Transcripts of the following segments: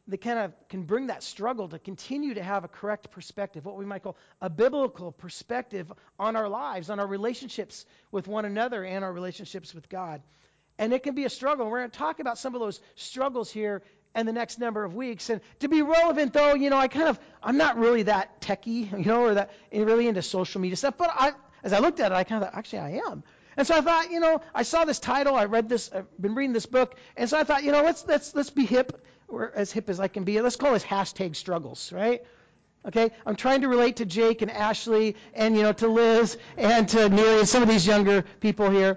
that kind of can bring that struggle to continue to have a correct perspective, what we might call a biblical perspective on our lives, on our relationships with one another and our relationships with God. And it can be a struggle. We're going to talk about some of those struggles here in the next number of weeks. And to be relevant, though, I'm not really that techie, or that really into social media stuff. But as I looked at it, I kind of thought, actually, I am. And so I thought, I saw this title, I read this, I've been reading this book, and so I thought, let's be hip, or as hip as I can be. Let's call this #struggles, right? Okay, I'm trying to relate to Jake and Ashley, and to Liz and to Neely and some of these younger people here.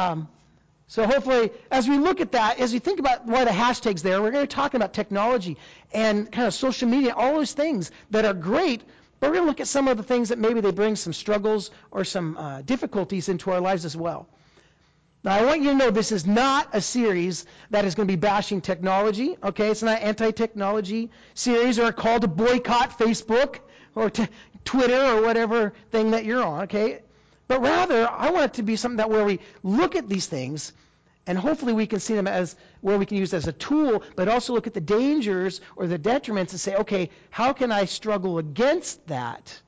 So hopefully, as we look at that, as we think about why the hashtag's there, we're going to talk about technology and kind of social media, all those things that are great. But we're going to look at some of the things that maybe they bring some struggles or some difficulties into our lives as well. Now, I want you to know this is not a series that is going to be bashing technology, okay? It's not an anti-technology series or a call to boycott Facebook or to Twitter or whatever thing that you're on, okay? But rather, I want it to be something that where we look at these things and hopefully we can see them as where we can use as a tool, but also look at the dangers or the detriments and say, okay, how can I struggle against that?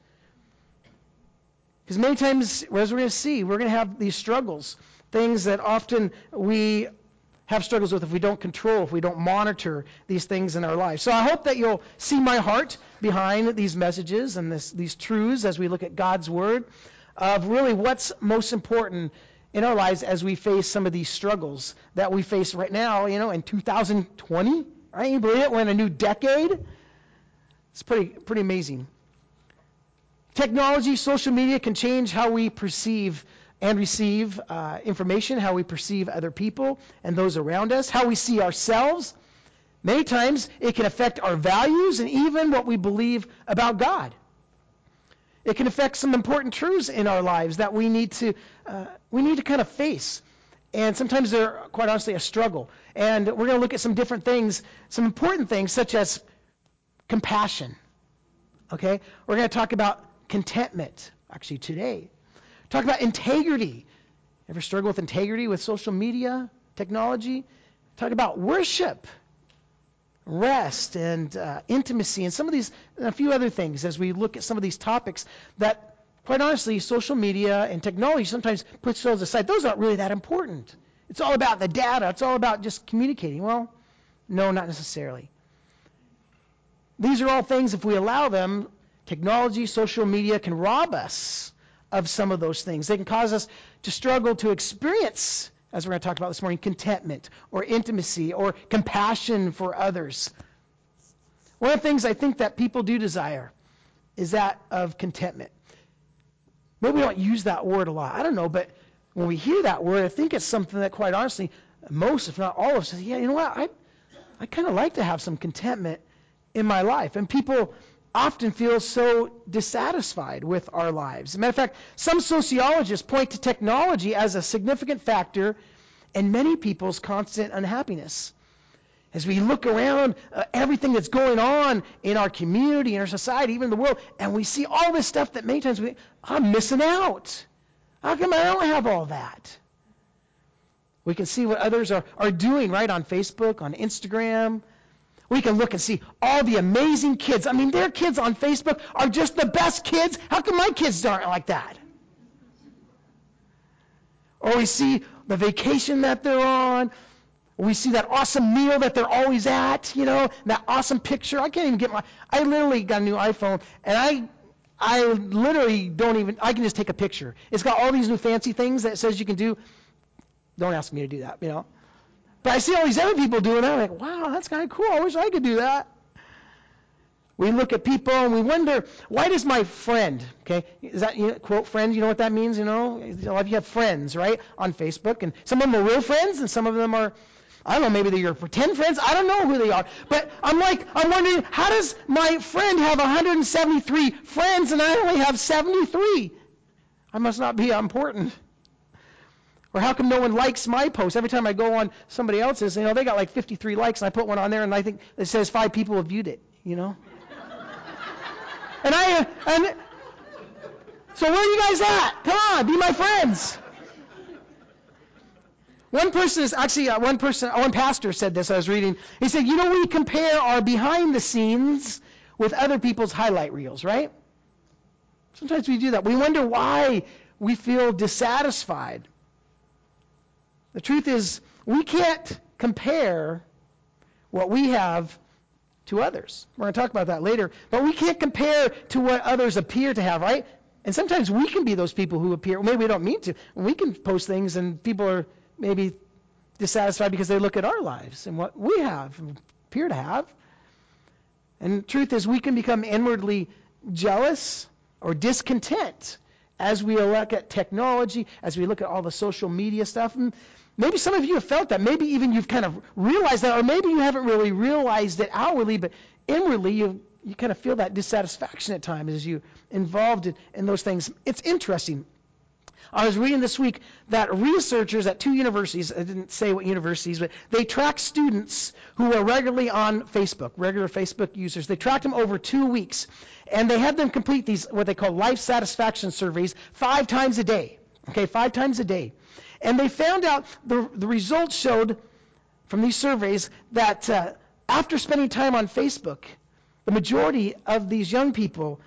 Because many times, as we're going to see, we're going to have these struggles, things that often we have struggles with if we don't control, if we don't monitor these things in our lives. So I hope that you'll see my heart behind these messages and these truths as we look at God's Word of really what's most important in our lives as we face some of these struggles that we face right now, in 2020, right? You believe it? We're in a new decade. It's pretty amazing. Technology, social media can change how we perceive and receive information, how we perceive other people and those around us, how we see ourselves. Many times it can affect our values and even what we believe about God. It can affect some important truths in our lives that we need to kind of face. And sometimes they're, quite honestly, a struggle. And we're going to look at some different things, some important things, such as compassion. Okay? We're going to talk about contentment, actually, today. Talk about integrity. Ever struggle with integrity with social media, technology? Talk about worship, rest, and intimacy, and some of these, and a few other things as we look at some of these topics that, quite honestly, social media and technology sometimes puts those aside. Those aren't really that important. It's all about the data. It's all about just communicating. Well, no, not necessarily. These are all things, if we allow them, technology, social media can rob us of some of those things. They can cause us to struggle to experience, as we're going to talk about this morning, contentment or intimacy or compassion for others. One of the things I think that people do desire is that of contentment. Maybe we don't use that word a lot. I don't know, but when we hear that word, I think it's something that, quite honestly, most, if not all of us, say, yeah, you know what, I kind of like to have some contentment in my life. And people often feel so dissatisfied with our lives. As a matter of fact, some sociologists point to technology as a significant factor in many people's constant unhappiness. As we look around everything that's going on in our community, in our society, even in the world, and we see all this stuff that many times we think, I'm missing out. How come I don't have all that? We can see what others are doing, right, on Facebook, on Instagram. We can look and see all the amazing kids. I mean, their kids on Facebook are just the best kids. How come my kids aren't like that? Or we see the vacation that they're on. We see that awesome meal that they're always at, that awesome picture. I can't even get I literally got a new iPhone, and I literally I can just take a picture. It's got all these new fancy things that it says you can do. Don't ask me to do that, But I see all these other people doing that. I'm like, wow, that's kind of cool. I wish I could do that. We look at people and we wonder, why does my friend, okay, is that, quote, friend, you know what that means, A lot of you have friends, right, on Facebook, and some of them are real friends, and some of them are, I don't know, maybe they're your pretend friends. I don't know who they are. But I'm wondering, how does my friend have 173 friends and I only have 73? I must not be important. Or how come no one likes my post? Every time I go on somebody else's, they got like 53 likes, and I put one on there, and I think it says 5 people have viewed it, And so where are you guys at? Come on, be my friends. One pastor said this, I was reading. He said, we compare our behind the scenes with other people's highlight reels, right? Sometimes we do that. We wonder why we feel dissatisfied. The truth is, we can't compare what we have to others. We're going to talk about that later. But we can't compare to what others appear to have, right? And sometimes we can be those people who appear, maybe we don't mean to. We can post things and people are maybe dissatisfied because they look at our lives and what we have and appear to have. And the truth is, we can become inwardly jealous or discontent as we look at technology, as we look at all the social media stuff. And maybe some of you have felt that. Maybe even you've kind of realized that, or maybe you haven't really realized it outwardly, but inwardly you kind of feel that dissatisfaction at times as you're involved in those things. It's interesting. I was reading this week that researchers at 2 universities, I didn't say what universities, but they tracked students who are regularly on Facebook, regular Facebook users. They tracked them over 2 weeks, and they had them complete these, what they call life satisfaction surveys 5 times a day. Okay, 5 times a day. And they found out, the results showed from these surveys that after spending time on Facebook, the majority of these young people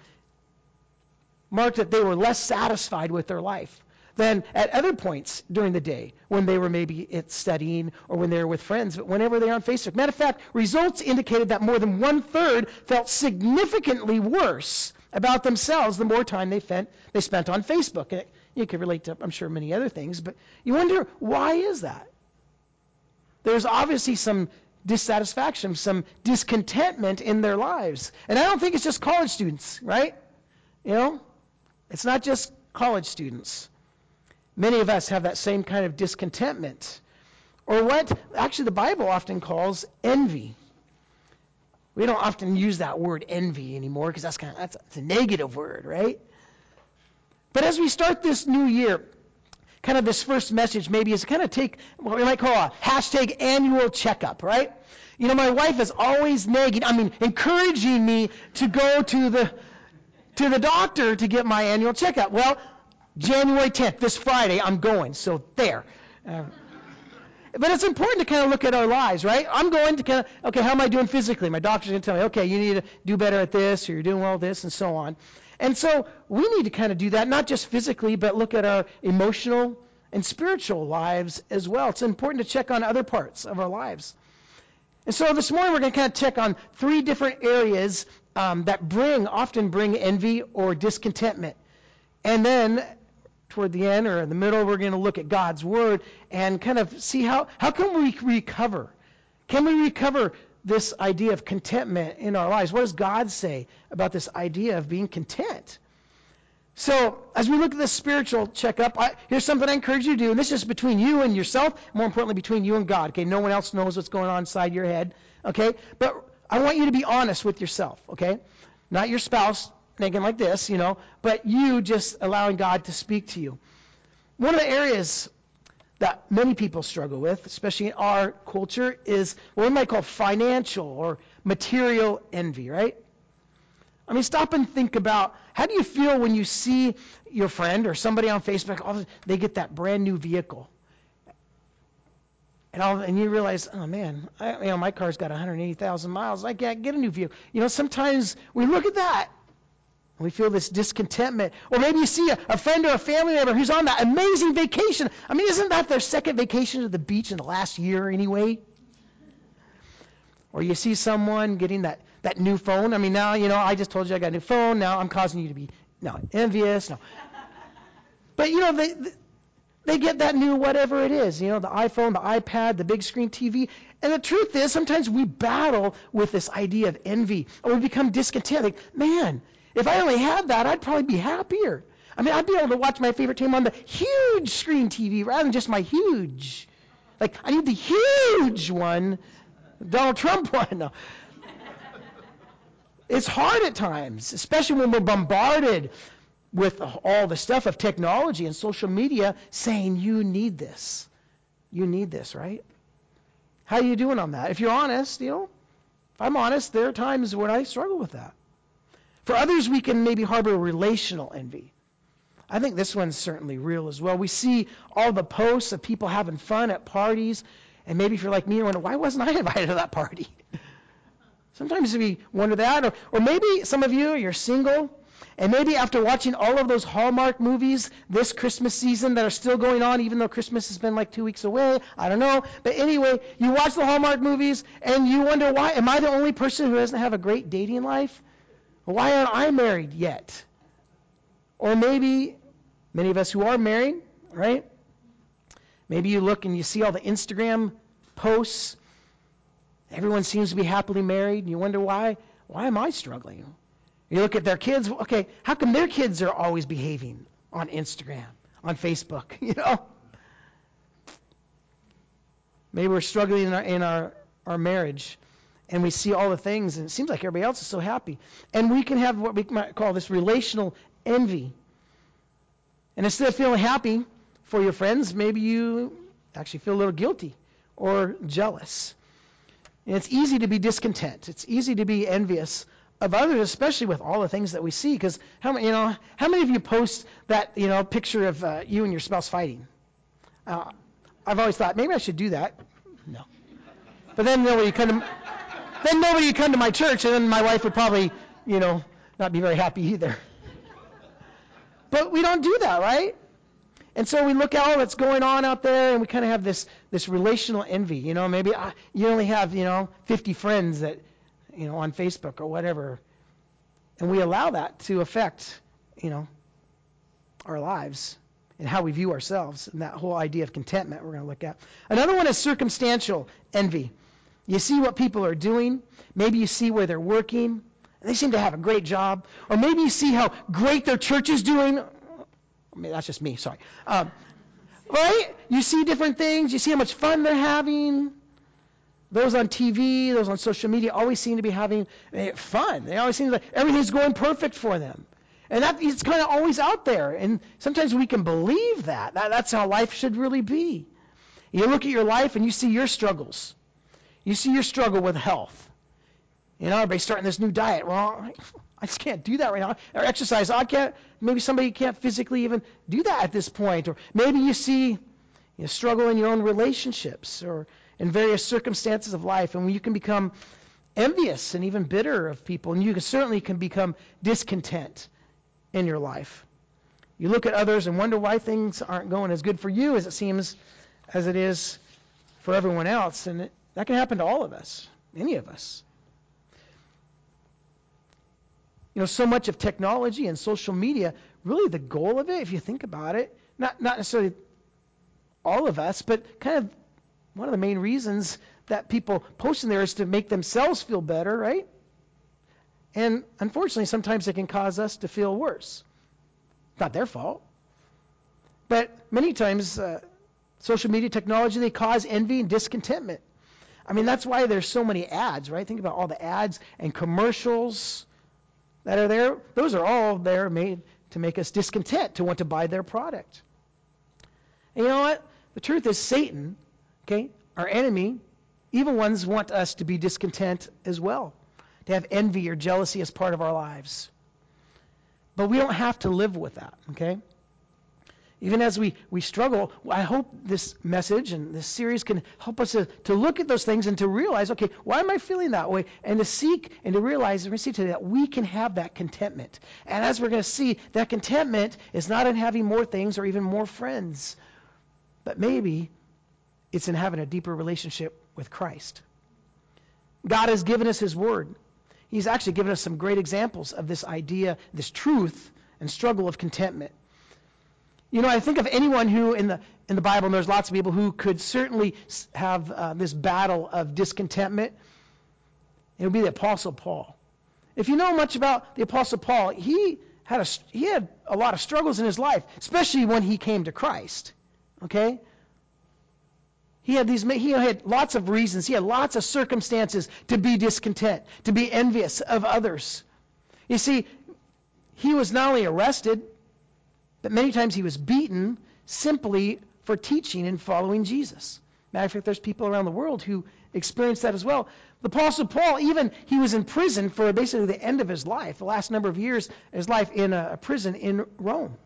marked that they were less satisfied with their life than at other points during the day when they were maybe studying or when they were with friends, but whenever they're on Facebook. Matter of fact, results indicated that more than 1/3 felt significantly worse about themselves the more time they spent on Facebook. And you could relate to, I'm sure, many other things, but you wonder, why is that? There's obviously some dissatisfaction, some discontentment in their lives. And I don't think it's just college students, right? It's not just college students. Many of us have that same kind of discontentment, or what actually the Bible often calls envy. We don't often use that word envy anymore because that's a negative word, right? But as we start this new year, kind of this first message maybe is to kind of take what we might call a hashtag annual checkup, right? My wife is always encouraging me to go to the doctor to get my annual checkup. Well, January 10th, this Friday, I'm going. So there. But it's important to kind of look at our lives, right? I'm going to kind of, okay, how am I doing physically? My doctor's going to tell me, okay, you need to do better at this, or you're doing well at this, and so on. And so we need to kind of do that, not just physically, but look at our emotional and spiritual lives as well. It's important to check on other parts of our lives. And so this morning we're going to kind of check on 3 different areas that often bring envy or discontentment. And then toward the end or in the middle, we're going to look at God's Word and kind of see how can we recover? Can we recover this idea of contentment in our lives? What does God say about this idea of being content? So as we look at this spiritual checkup, here's something I encourage you to do, and this is between you and yourself, more importantly between you and God. Okay, no one else knows what's going on inside your head. Okay, but I want you to be honest with yourself. Okay, not your spouse thinking like this, but you just allowing God to speak to you. One of the areas that many people struggle with, especially in our culture, is what we might call financial or material envy, right? Stop and think about, how do you feel when you see your friend or somebody on Facebook, they get that brand new vehicle? And you realize, oh man, my car's got 180,000 miles. I can't get a new vehicle. Sometimes we look at that and we feel this discontentment. Or maybe you see a friend or a family member who's on that amazing vacation. Isn't that their second vacation to the beach in the last year anyway? Or you see someone getting that new phone. Now, I just told you I got a new phone. Now I'm causing you to be envious. No. But, they get that new whatever it is, the iPhone, the iPad, the big screen TV. And the truth is, sometimes we battle with this idea of envy, or we become discontent. Like, man, if I only had that, I'd probably be happier. I'd be able to watch my favorite team on the huge screen TV rather than just my huge. Like, I need the huge one, Donald Trump one. No. It's hard at times, especially when we're bombarded with all the stuff of technology and social media saying, you need this. You need this, right? How are you doing on that? If you're honest, if I'm honest, there are times when I struggle with that. For others, we can maybe harbor relational envy. I think this one's certainly real as well. We see all the posts of people having fun at parties, and maybe if you're like me, you wonder, why wasn't I invited to that party? Sometimes we wonder that, or maybe some of you, you're single, and maybe after watching all of those Hallmark movies this Christmas season that are still going on, even though Christmas has been like 2 weeks away, I don't know. But anyway, you watch the Hallmark movies, and you wonder, why am I the only person who doesn't have a great dating life? Why aren't I married yet? Or maybe many of us who are married, right? Maybe you look and you see all the Instagram posts. Everyone seems to be happily married, and you wonder, why am I struggling? You look at their kids, okay, how come their kids are always behaving on Instagram, on Facebook, Maybe we're struggling in our marriage, and we see all the things, and it seems like everybody else is so happy. And we can have what we might call this relational envy. And instead of feeling happy for your friends, maybe you actually feel a little guilty or jealous. And it's easy to be discontent. It's easy to be envious of others, especially with all the things that we see. Because how many of you post that picture of you and your spouse fighting? I've always thought maybe I should do that. No, but then nobody would come to my church, and then my wife would probably not be very happy either. But we don't do that, right? And so we look at all that's going on out there, and we kind of have this relational envy. Maybe you only have 50 friends that on Facebook or whatever, and we allow that to affect our lives and how we view ourselves, and that whole idea of contentment we're going to look at. Another one is circumstantial envy. You see what people are doing. Maybe you see where they're working, and they seem to have a great job. Or maybe you see how great their church is doing. I mean, that's just me, sorry. Right? You see different things. You see how much fun they're having. Those on TV, those on social media always seem to be having fun. They always seem like everything's going perfect for them. And it's kind of always out there. And sometimes we can believe that. That's how life should really be. You look at your life and you see your struggles. You see your struggle with health. Everybody's starting this new diet. Well, I just can't do that right now. Or exercise. Maybe somebody can't physically even do that at this point. Or maybe you see struggle in your own relationships or in various circumstances of life, and you can become envious and even bitter of people, and you certainly can become discontent in your life. You look at others and wonder why things aren't going as good for you as it seems as it is for everyone else, and that can happen to all of us, any of us. So much of technology and social media, really the goal of it, if you think about it, not necessarily all of us, but kind of one of the main reasons that people post in there is to make themselves feel better, right? And unfortunately, sometimes it can cause us to feel worse. Not their fault. But many times, social media technology, they cause envy and discontentment. I mean, that's why there's so many ads, right? Think about all the ads and commercials that are there. Those are all there made to make us discontent, to want to buy their product. And you know what? The truth is Satan, okay, our enemy, evil ones want us to be discontent as well, to have envy or jealousy as part of our lives. But we don't have to live with that, okay? Even as we struggle, I hope this message and this series can help us to look at those things and to realize, okay, why am I feeling that way? And to seek and to realize, we're going to see today that we can have that contentment. And as we're going to see, that contentment is not in having more things or even more friends, but maybe it's in having a deeper relationship with Christ. God has given us His Word. He's actually given us some great examples of this idea, this truth and struggle of contentment. I think of anyone who in the Bible, and there's lots of people who could certainly have this battle of discontentment. It would be the Apostle Paul. If you know much about the Apostle Paul, he had a lot of struggles in his life, especially when he came to Christ. Okay? He had lots of reasons. He had lots of circumstances to be discontent, to be envious of others. You see, he was not only arrested, but many times he was beaten simply for teaching and following Jesus. Matter of fact, there's people around the world who experienced that as well. The Apostle Paul, he was in prison for basically the end of his life, the last number of years of his life in a prison in Rome.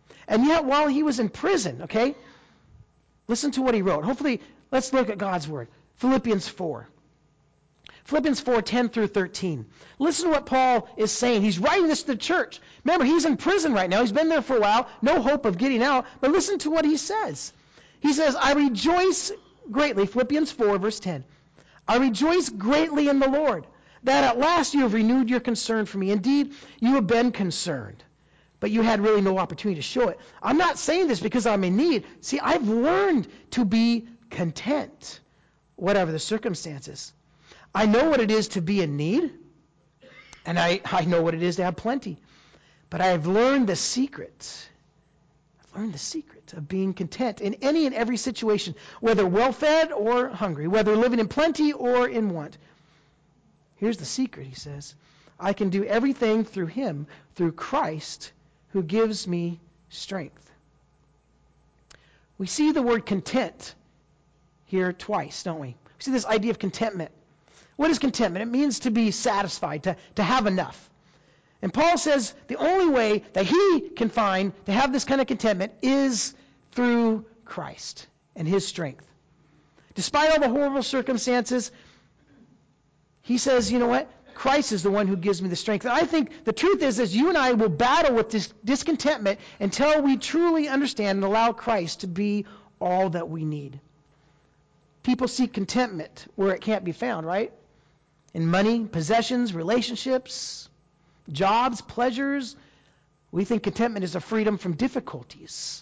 And yet while he was in prison, okay, listen to what he wrote. Hopefully, let's look at God's word. Philippians 4. Philippians 4, 10 through 13. Listen to what Paul is saying. He's writing this to the church. Remember, he's in prison right now. He's been there for a while. No hope of getting out. But listen to what he says. He says, I rejoice greatly, Philippians 4, verse 10. I rejoice greatly in the Lord, that at last you have renewed your concern for me. Indeed, you have been concerned, but you had really no opportunity to show it. I'm not saying this because I'm in need. See, I've learned to be content, whatever the circumstances. I know what it is to be in need, and I know what it is to have plenty. But I've learned the secret. I've learned the secret of being content in any and every situation, whether well-fed or hungry, whether living in plenty or in want. Here's the secret, he says. I can do everything through him, through Christ, who gives me strength. We see the word content here twice, don't we? We see this idea of contentment. What is contentment? It means to be satisfied, to have enough. And Paul says the only way that he can find to have this kind of contentment is through Christ and his strength. Despite all the horrible circumstances, he says, you know what? Christ is the one who gives me the strength. And I think the truth is you and I will battle with this discontentment until we truly understand and allow Christ to be all that we need. People seek contentment where it can't be found, right? In money, possessions, relationships, jobs, pleasures. We think contentment is a freedom from difficulties.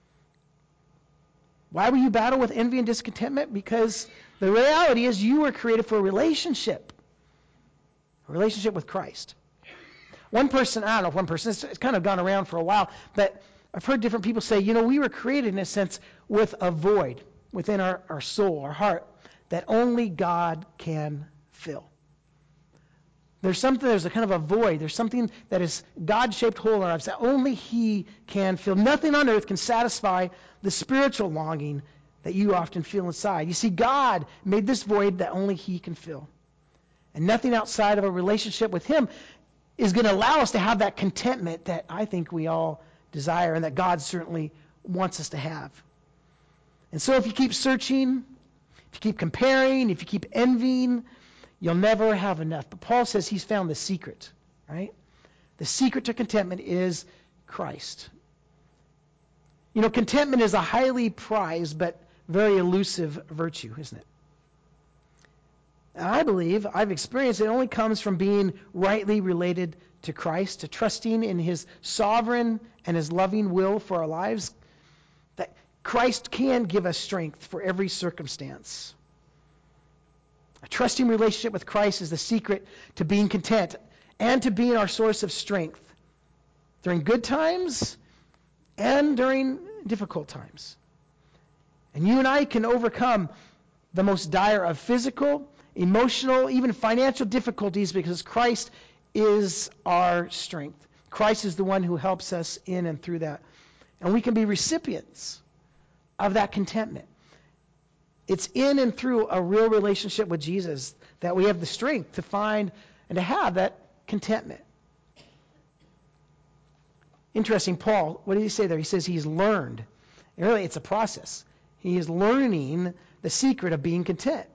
Why will you battle with envy and discontentment? Because the reality is you were created for a relationship with Christ. One person, I don't know if one person, it's kind of gone around for a while, but I've heard different people say, we were created in a sense with a void within our soul, our heart, that only God can fill. There's a kind of a void. There's something that is God-shaped hole in our lives that only he can fill. Nothing on earth can satisfy the spiritual longing that you often feel inside. You see, God made this void that only he can fill. And nothing outside of a relationship with him is going to allow us to have that contentment that I think we all desire and that God certainly wants us to have. And so if you keep searching, if you keep comparing, if you keep envying, you'll never have enough. But Paul says he's found the secret, right? The secret to contentment is Christ. Contentment is a highly prized but very elusive virtue, isn't it? And I believe, I've experienced it only comes from being rightly related to Christ, to trusting in his sovereign and his loving will for our lives, that Christ can give us strength for every circumstance. A trusting relationship with Christ is the secret to being content and to being our source of strength during good times and during difficult times. And you and I can overcome the most dire of physical, emotional, even financial difficulties because Christ is our strength. Christ is the one who helps us in and through that. And we can be recipients of that contentment. It's in and through a real relationship with Jesus that we have the strength to find and to have that contentment. Interesting, Paul, what did he say there? He says he's learned. And really, it's a process. He is learning the secret of being content.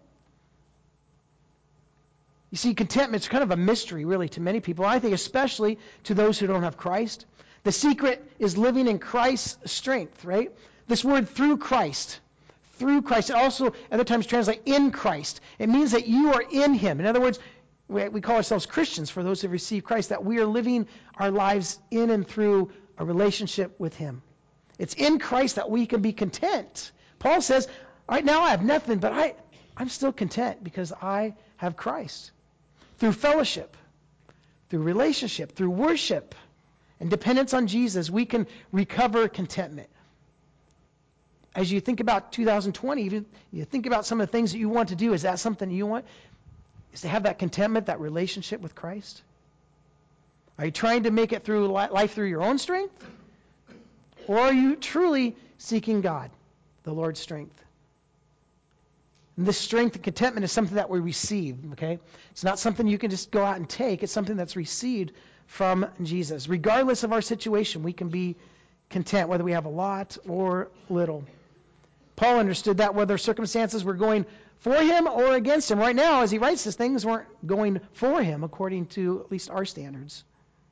You see, contentment is kind of a mystery, really, to many people. I think especially to those who don't have Christ. The secret is living in Christ's strength, right? This word through Christ. Through Christ. It also, other times, translate in Christ. It means that you are in him. In other words, we call ourselves Christians for those who have received Christ, that we are living our lives in and through a relationship with him. It's in Christ that we can be content. Paul says, right now I have nothing, but I'm still content because I have Christ. Through fellowship, through relationship, through worship, and dependence on Jesus, we can recover contentment. As you think about 2020, even you think about some of the things that you want to do, is that something you want? Is to have that contentment, that relationship with Christ? Are you trying to make it through life through your own strength? Or are you truly seeking God, the Lord's strength? And this strength and contentment is something that we receive, okay? It's not something you can just go out and take. It's something that's received from Jesus. Regardless of our situation, we can be content, whether we have a lot or little. Paul understood that whether circumstances were going for him or against him. Right now, as he writes this, things weren't going for him according to at least our standards.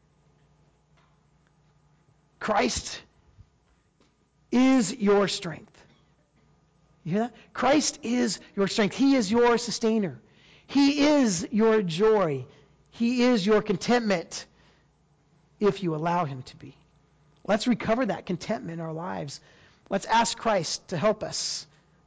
Christ is your strength. You hear that? Christ is your strength. He is your sustainer. He is your joy. He is your contentment if you allow him to be. Let's recover that contentment in our lives. Let's ask Christ to help us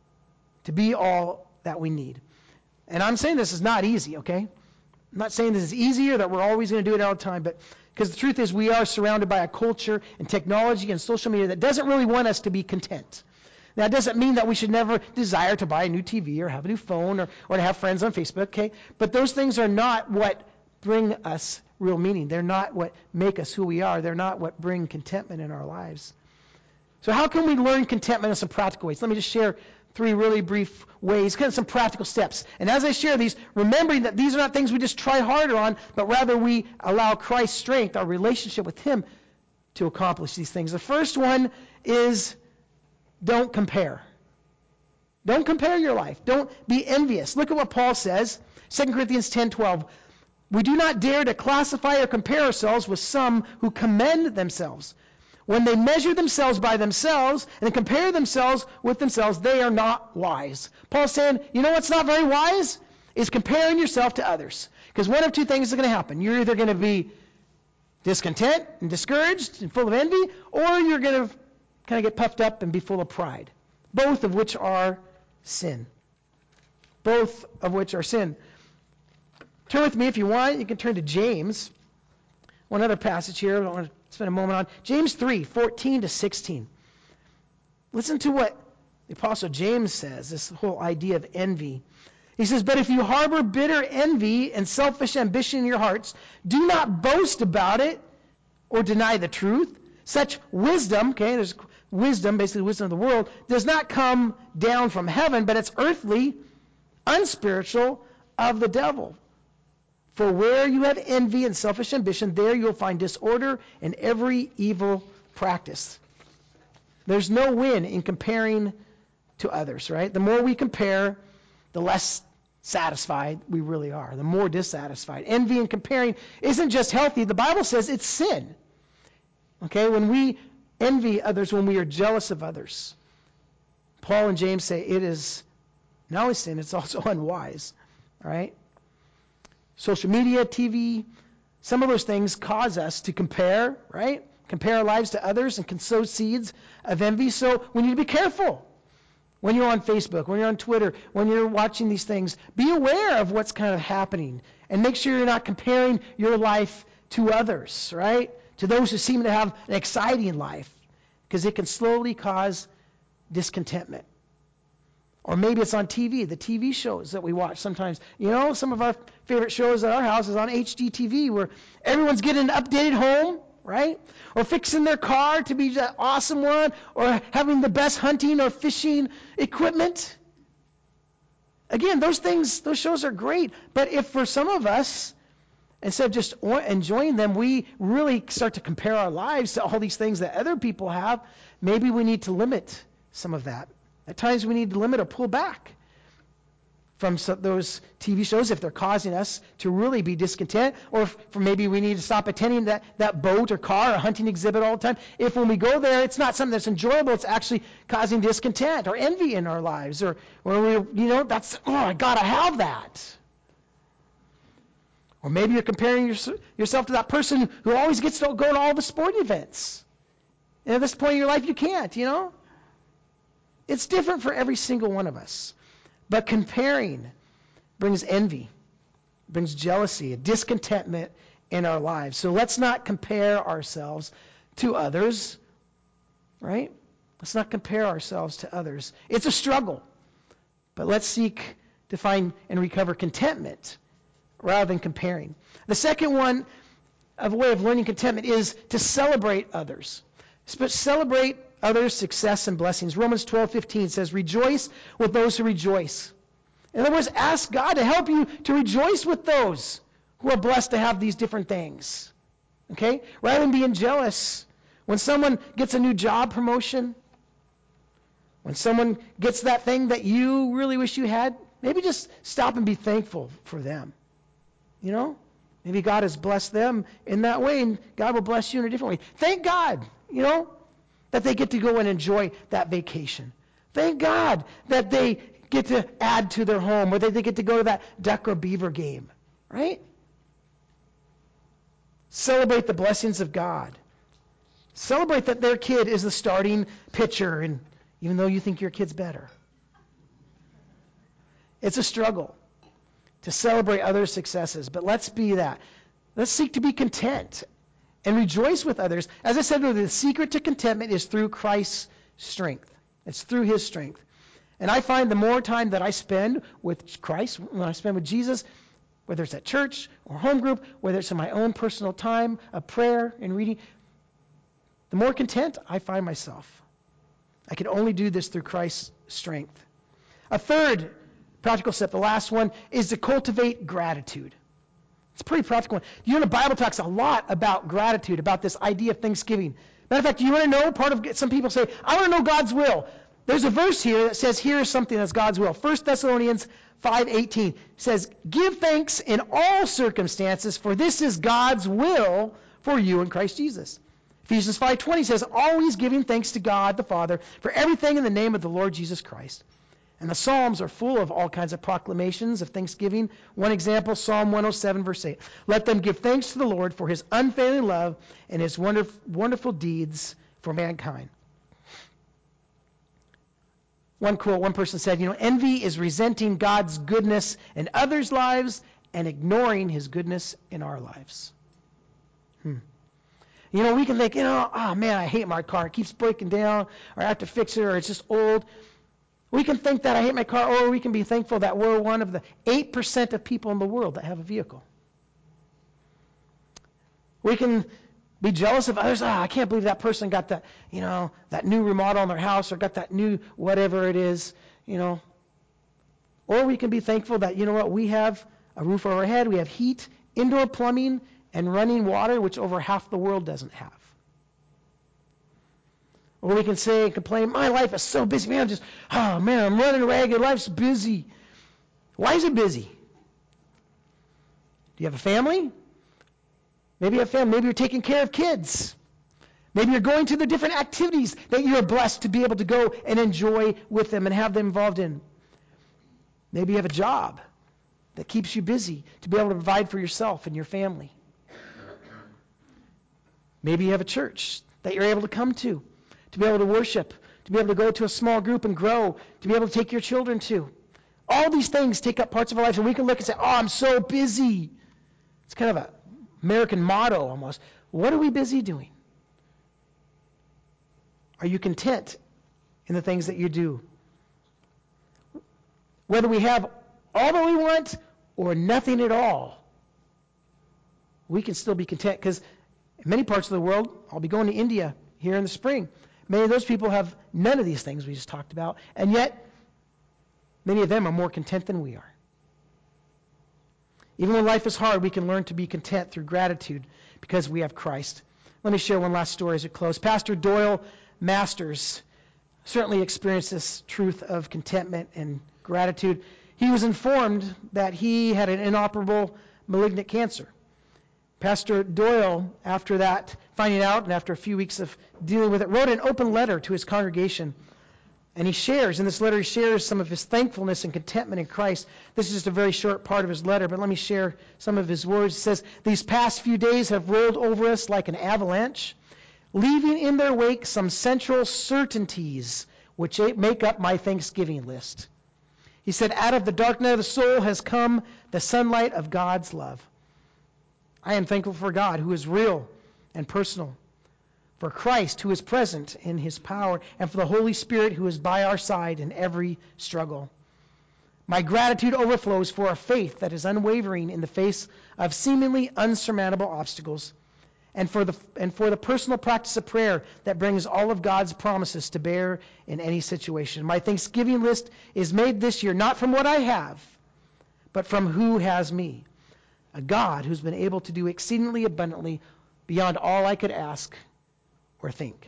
to be all that we need. And I'm saying this is not easy, okay? I'm not saying this is easy or that we're always going to do it all the time, but because the truth is we are surrounded by a culture and technology and social media that doesn't really want us to be content. Now, that doesn't mean that we should never desire to buy a new TV or have a new phone or to have friends on Facebook, okay? But those things are not what bring us real meaning. They're not what make us who we are. They're not what bring contentment in our lives. So how can we learn contentment in some practical ways? Let me just share 3 really brief ways, kind of some practical steps. And as I share these, remembering that these are not things we just try harder on, but rather we allow Christ's strength, our relationship with him, to accomplish these things. The first one is don't compare. Don't compare your life. Don't be envious. Look at what Paul says, 2 Corinthians 10:12. We do not dare to classify or compare ourselves with some who commend themselves. When they measure themselves by themselves and compare themselves with themselves, they are not wise. Paul's saying, you know what's not very wise? Is comparing yourself to others. Because one of two things is going to happen. You're either going to be discontent and discouraged and full of envy, or you're going to kind of get puffed up and be full of pride. Both of which are sin. Both of which are sin. Turn with me if you want. You can turn to James. One other passage here I want to spend a moment on. James 3:14-16. Listen to what the Apostle James says, this whole idea of envy. He says, but if you harbor bitter envy and selfish ambition in your hearts, do not boast about it or deny the truth. Such wisdom, okay, there's wisdom, basically wisdom of the world, does not come down from heaven, but it's earthly, unspiritual, of the devil. For where you have envy and selfish ambition, there you'll find disorder and every evil practice. There's no win in comparing to others, right? The more we compare, the less satisfied we really are, the more dissatisfied. Envy and comparing isn't just healthy. The Bible says it's sin. Okay, when we envy others, when we are jealous of others, Paul and James say it is not only sin, it's also unwise, right? Social media, TV, some of those things cause us to compare, right? Compare our lives to others and can sow seeds of envy. So we need to be careful when you're on Facebook, when you're on Twitter, when you're watching these things. Be aware of what's kind of happening and make sure you're not comparing your life to others, right? To those who seem to have an exciting life, because it can slowly cause discontentment. Or maybe it's on TV, the TV shows that we watch sometimes. You know, some of our favorite shows at our house is on HGTV, where everyone's getting an updated home, right? Or fixing their car to be the awesome one, or having the best hunting or fishing equipment. Again, those shows are great. But if for some of us, instead of just enjoying them, we really start to compare our lives to all these things that other people have, maybe we need to limit some of that. At times we need to limit or pull back from those TV shows if they're causing us to really be discontent, or for maybe we need to stop attending that boat or car or hunting exhibit all the time. If when we go there, it's not something that's enjoyable, it's actually causing discontent or envy in our lives, or I gotta have that. Or maybe you're comparing yourself to that person who always gets to go to all the sporting events. And at this point in your life, you can't, It's different for every single one of us. But comparing brings envy, brings jealousy, a discontentment in our lives. So let's not compare ourselves to others, right? Let's not compare ourselves to others. It's a struggle. But let's seek to find and recover contentment rather than comparing. The second one of a way of learning contentment is to celebrate others. Celebrate others' success and blessings. Romans 12:15 says, rejoice with those who rejoice. In other words, ask God to help you to rejoice with those who are blessed to have these different things. Okay? Rather than being jealous When someone gets a new job promotion, when someone gets that thing that you really wish you had, maybe just stop and be thankful for them. You know? Maybe God has blessed them in that way, and God will bless you in a different way. Thank God, you know, that they get to go and enjoy that vacation. Thank God that they get to add to their home, or that they get to go to that duck or beaver game, right? Celebrate the blessings of God. Celebrate that their kid is the starting pitcher, and even though you think your kid's better. It's a struggle to celebrate others' successes, but let's be that. Let's seek to be content and rejoice with others. As I said, the secret to contentment is through Christ's strength. It's through His strength. And I find the more time that I spend with Christ, when I spend with Jesus, whether it's at church or home group, whether it's in my own personal time of prayer and reading, the more content I find myself. I can only do this through Christ's strength. A third practical step, the last one, is to cultivate gratitude. It's a pretty practical one. You know, the Bible talks a lot about gratitude, about this idea of thanksgiving. Matter of fact, do you want to know part of, some people say, I want to know God's will. There's a verse here that says, here is something that's God's will. 1 Thessalonians 5:18 says, give thanks in all circumstances, for this is God's will for you in Christ Jesus. Ephesians 5:20 says, always giving thanks to God the Father for everything in the name of the Lord Jesus Christ. And the Psalms are full of all kinds of proclamations of thanksgiving. One example, Psalm 107, verse 8. Let them give thanks to the Lord for His unfailing love and His wonderful deeds for mankind. One quote, one person said, envy is resenting God's goodness in others' lives and ignoring His goodness in our lives. We can think, oh man, I hate my car. It keeps breaking down, or I have to fix it, or it's just old. We can think that I hate my car, or we can be thankful that we're one of the 8% of people in the world that have a vehicle. We can be jealous of others. I can't believe that person got that, that new remodel on their house, or got that new whatever it is, Or we can be thankful that, we have a roof over our head, we have heat, indoor plumbing, and running water, which over half the world doesn't have. Or we can say and complain, my life is so busy, man, I'm running ragged, life's busy. Why is it busy? Do you have a family? Maybe you have family. Maybe you're taking care of kids. Maybe you're going to the different activities that you're blessed to be able to go and enjoy with them and have them involved in. Maybe you have a job that keeps you busy to be able to provide for yourself and your family. Maybe you have a church that you're able to come to be able to worship, to be able to go to a small group and grow, to be able to take your children to. All these things take up parts of our life, and we can look and say, I'm so busy. It's kind of an American motto almost. What are we busy doing? Are you content in the things that you do? Whether we have all that we want or nothing at all, we can still be content, because in many parts of the world, I'll be going to India here in the spring. Many of those people have none of these things we just talked about, and yet many of them are more content than we are. Even when life is hard, we can learn to be content through gratitude because we have Christ. Let me share one last story as we close. Pastor Doyle Masters certainly experienced this truth of contentment and gratitude. He was informed that he had an inoperable malignant cancer. Pastor Doyle, after that, finding out, and after a few weeks of dealing with it, wrote an open letter to his congregation. And he shares, in this letter, he shares some of his thankfulness and contentment in Christ. This is just a very short part of his letter, but let me share some of his words. He says, these past few days have rolled over us like an avalanche, leaving in their wake some central certainties which make up my Thanksgiving list. He said, out of the dark night of the soul has come the sunlight of God's love. I am thankful for God, who is real and personal, for Christ, who is present in His power, and for the Holy Spirit, who is by our side in every struggle. My gratitude overflows for a faith that is unwavering in the face of seemingly unsurmountable obstacles, and for the personal practice of prayer that brings all of God's promises to bear in any situation. My Thanksgiving list is made this year not from what I have, but from who has me. A God who's been able to do exceedingly abundantly beyond all I could ask or think.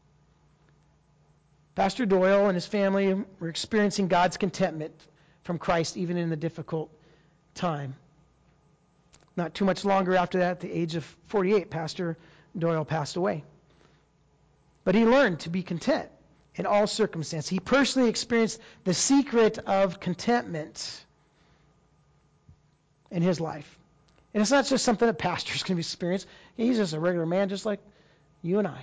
Pastor Doyle and his family were experiencing God's contentment from Christ even in the difficult time. Not too much longer after that, at the age of 48, Pastor Doyle passed away. But he learned to be content in all circumstances. He personally experienced the secret of contentment in his life. And it's not just something that pastors can experience. He's just a regular man just like you and I.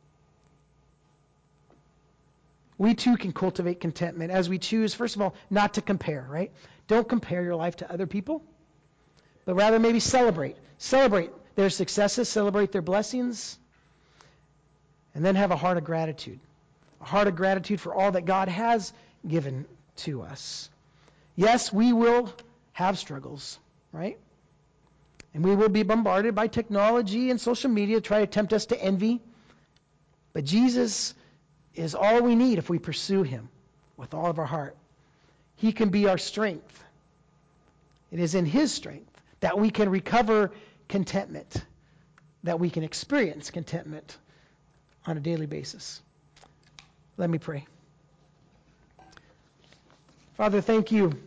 We too can cultivate contentment as we choose, first of all, not to compare, right? Don't compare your life to other people, but rather maybe celebrate. Celebrate their successes, celebrate their blessings, and then have a heart of gratitude. A heart of gratitude for all that God has given to us. Yes, we will have struggles, right? And we will be bombarded by technology and social media to try to tempt us to envy. But Jesus is all we need if we pursue him with all of our heart. He can be our strength. It is in his strength that we can recover contentment, that we can experience contentment on a daily basis. Let me pray. Father, thank you